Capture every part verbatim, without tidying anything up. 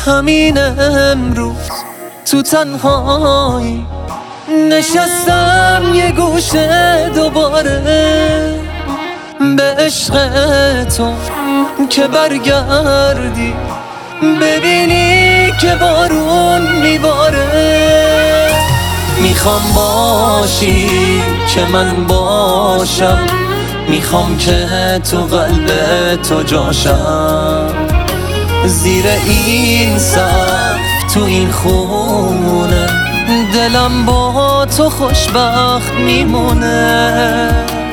همین امروز تو تنهایی نشستم یه گوشه دوباره به عشق تو که برگردی ببینی که بارون میباره. میخوام باشی که من باشم، میخوام که تو قلب تو جاشم، زیر این سقف تو این خونه دلم با تو خوشبخت میمونه.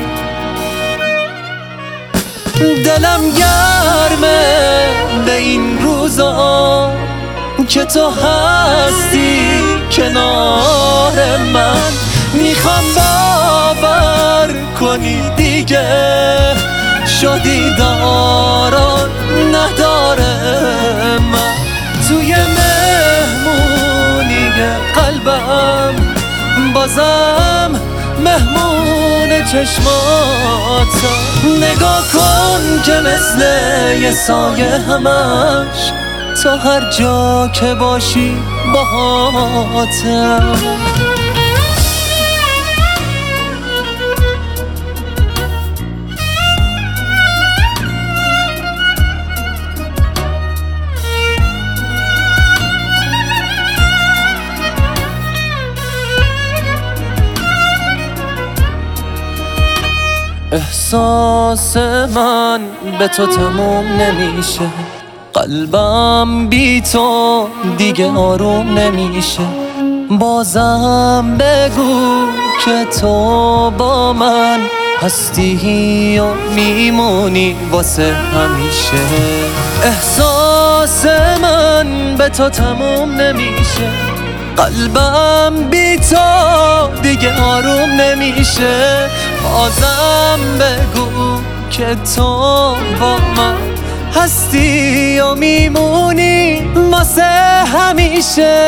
دلم گرمه به این روزا که تو هستی کنار من، میخوام باور کنی دیگه شدی داران نداره من. توی مهمونی قلبم بازم مهمون چشماتم، نگاه کن که مثل یه سایه همش تا هر جا که باشی باهاتم. احساس من به تو تموم نمیشه، قلبم بی تو دیگه آروم نمیشه. بازم بگو که تو با من هستی و میمونی واسه همیشه. احساس من به تو تموم نمیشه، قلبم بی تو دیگه آروم نمیشه. بازم بگو که تو با من هستی و میمونی واسه همیشه.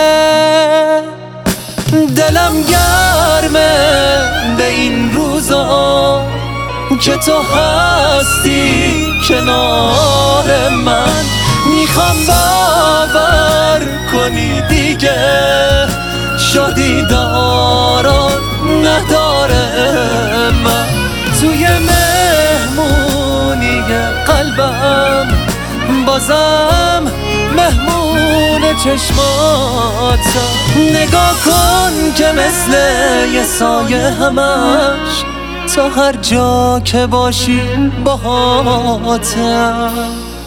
دلم گرمه به این روزا که تو هستی کنار من، میخوام باور کنی دیگه شدی داران نداره من. توی مهمونی قلبم بازم مهمون چشماتم، نگاه کن که مثل یه سایه همش تا هر جا که باشی باهاتم.